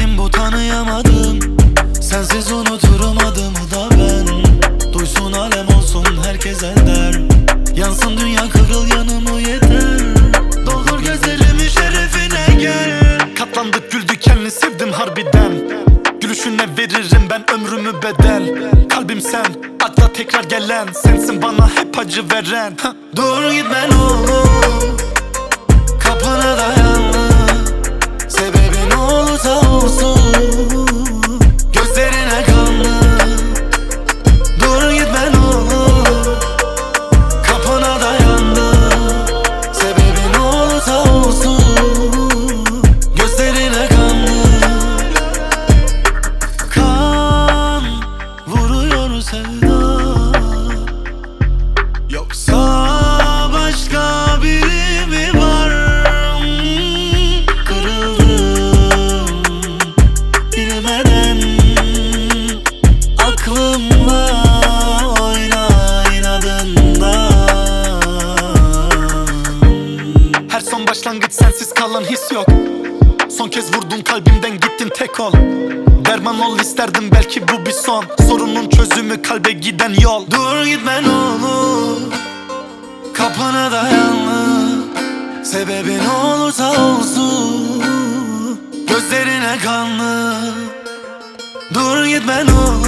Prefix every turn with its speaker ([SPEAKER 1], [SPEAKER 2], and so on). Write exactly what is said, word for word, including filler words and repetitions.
[SPEAKER 1] neyim bu tanıyamadım. Sensiz unuturum adımı da ben. Duysun alem olsun herkes eder. Yansın dünya kıvrıl yanımı yeter. Doldur gözlerimi şerefine gel.
[SPEAKER 2] Katlandık güldük kendini sevdim harbiden. Gülüşüne veririm ben ömrümü bedel. Kalbim sen, akla tekrar gelen. Sensin bana hep acı veren. Hah.
[SPEAKER 1] Dur gitme ne olur, kapına dayanma. Sebebi ne olursa olsun, gözlerine kanlı. Dur gitme ne olur, kapına dayandı. Sebebi ne olursa olsun, gözlerine kanlı. Kan vuruyor sevda, yoksa başka biri mi var? Kırıldım bilmeden, aklımla oyna inadından.
[SPEAKER 2] Her son başlangıç sensiz kalan his yok. Son kez vurdun kalbimden gittin tek ol. Derman ol isterdim belki bu bir son. Sorunun çözümü kalbe giden yol.
[SPEAKER 1] Dur gitme ne olur, kapına dayanma. Sebebi ne olursa olsun, gözlerine kanlı. Dur gitme ne olur,